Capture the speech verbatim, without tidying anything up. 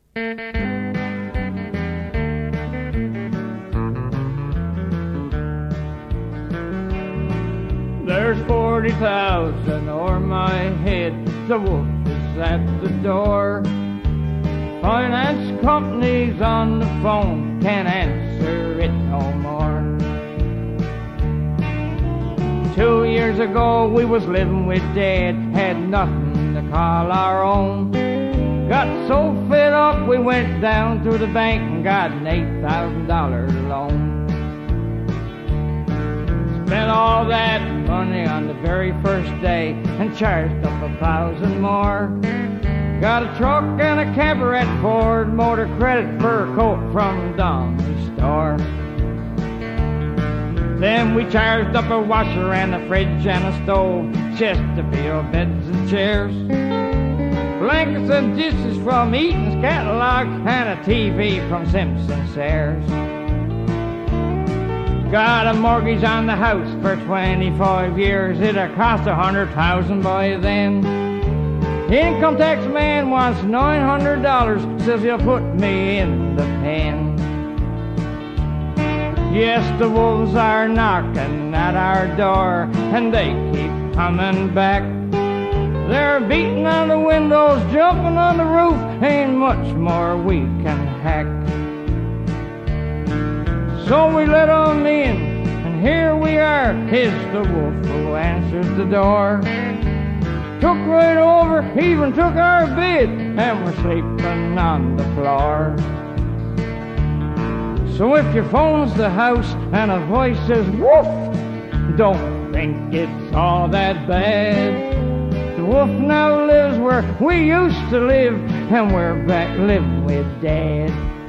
There's forty thousand o'er my head, the wolf is at the door. Finance companies on the phone can't answer it no more. Two years ago we was living with Dad, had nothing to call our own. Got so fed up we went down to the bank and got an eight thousand dollar loan. Spent all that money on the very first day and charged up a thousand more. Got a truck and a camper at Ford Motor Credit, fur coat from Don's store. Then we charged up a washer and a fridge and a stove, Chesterfield beds and chairs, blankets and dishes from Eaton's catalog, and a T V from Simpson Sears. Got a mortgage on the house for twenty-five years. It'll cost a hundred thousand by then. Income tax man wants nine hundred dollars, says he'll put me in the pen. Yes, the wolves are knocking at our door, and they keep coming back. They're beating on the windows, jumping on the roof, ain't much more we can hack. So we let 'em in, and here we are. It's the wolf who answers the door. Took right over, even took our bed, and we're sleeping on the floor. So if your phone's the house and a voice says woof, don't think it's all that bad. The wolf now lives where we used to live, and we're back living with Dad.